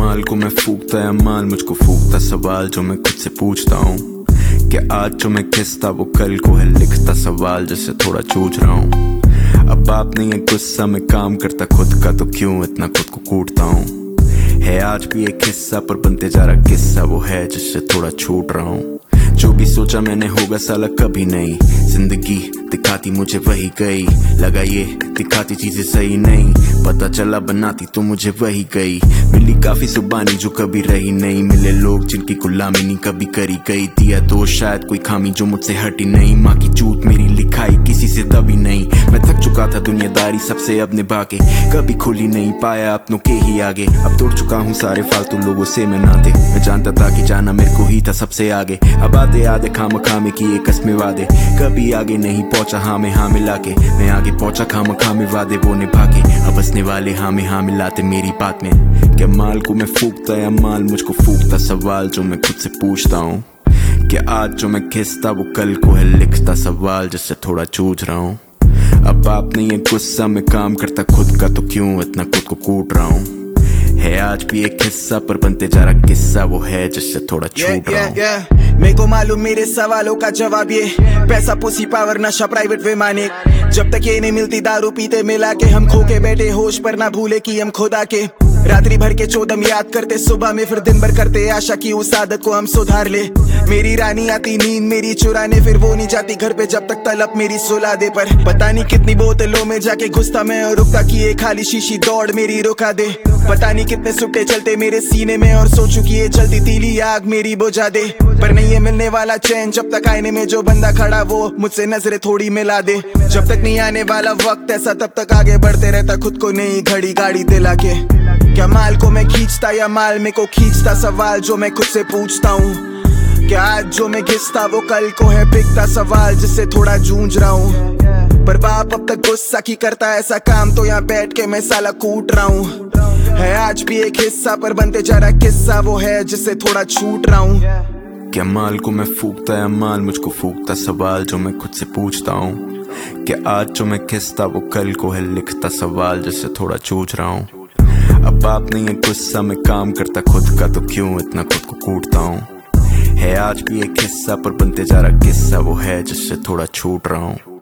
माल को मैं फूकता या माल मुझको फूकता, सवाल जो मैं खुद से पूछता हूँ। क्या आज जो मैं खिसता वो कल को है लिखता, सवाल जिससे थोड़ा जूझ रहा हूँ। अब बाप नहीं है गुस्सा में काम करता खुद का, तो क्यों इतना खुद को कूटता हूँ। है आज भी एक हिस्सा पर बनते जा रहा किस्सा, वो है जिससे थोड़ा छूट रहा हूँ। जो भी सोचा मैंने होगा साला कभी नहीं, जिंदगी दिखाती मुझे वही गई। लगा ये दिखाती चीजें सही नहीं, पता चला बनाती तो मुझे वही गई। मिली काफी जुबानी जो कभी रही नहीं, मिले लोग जिनकी गुलामी नहीं कभी करी गई। दिया तो शायद कोई खामी जो मुझसे हटी नहीं, माँ की चूत मेरी लिखाई किसी से दबी नहीं। मैं थक चुका था दुनियादारी सबसे अब निभा के, कभी खुली नहीं पाया अपनों के ही आगे। अब तोड़ चुका हूँ सारे फालतू लोगों से मैं नाते, मैं जानता था कि जाना मेरे को ही था सबसे आगे। अब आते आधे खाम खामे किए कस्मे वादे, कभी आगे नहीं पहुंचा हाँ मिला के। मैं आगे पहुंचा खाम खामे वादे वो निभा के, अब हंसने वाले हाँ मिलाते मेरी बात में। क्या माल को मैं फूकता या माल मुझको फूकता, सवाल जो मैं खुद से पूछता हूँ। क्या आज जो मैं खिसता वो कल को है लिखता, सवाल जिससे थोड़ा जूझ रहा हूँ। अब बाप नहीं है गुस्सा में काम करता खुद का, तो क्यों इतना खुद को कूट रहा हूँ। है आज भी एक हिस्सा पर बनते जा रहा किस्सा, वो है जिससे थोड़ा छूट रहा हूँ। मेरे को मालूम मेरे सवालों का जवाब ये, पैसा पुसी पावर नशा प्राइवेट वे माने। जब तक ये नहीं मिलती दारू पीते मिला के, हम खो के बैठे होश पर ना भूले कि हम खुदा के। रात्रि भर के चौदम याद करते सुबह में, फिर दिन भर करते आशा की उस आदत को हम सुधार ले। मेरी रानी आती नींद मेरी चुराने, फिर वो नहीं जाती घर पे जब तक तलब मेरी सुला दे। पर पता नहीं कितनी बोतलों में जाके घुसता मैं और रुकता कि ये खाली शीशी दौड़ मेरी रुका दे। पता नहीं कितने सुट्टे चलते मेरे सीने में और सोचू कि ये जल्दी तीली आग मेरी बुझा दे। पर नहीं ये मिलने वाला चैन जब तक आईने में जो बंदा खड़ा वो मुझसे नजरें थोड़ी मिला दे। जब तक नहीं आने वाला वक्त ऐसा तब तक आगे बढ़ते रहता खुद को नई घड़ी गाड़ी दिला के। क्या माल को मैं खींचता या माल में को खींचता, सवाल जो मैं खुद से पूछता हूँ। क्या आज जो मैं घिसता वो कल को है बिकता, सवाल जिससे थोड़ा जूझ रहा हूँ। पर बाप अब तक गुस्सा की करता ऐसा काम, तो यहाँ बैठ के मैं साला कूट रहा हूँ। है आज भी एक हिस्सा पर बनते जा रहा किस्सा, वो है जिससे थोड़ा छूट रहा हूँ। क्या माल को मैं फूकता या माल मुझको फूकता, सवाल जो मैं खुद से पूछता हूँ। क्या आज जो मैं खिसता वो कल को है लिखता, सवाल जिससे थोड़ा जूझ रहा हूँ। अब बाप नहीं है गुस्सा में काम करता खुद का, तो क्यों इतना खुद को कूटता हूँ। है आज भी एक हिस्सा पर बनते जा रहा किस्सा, वो है जिससे थोड़ा छूट रहा हूँ।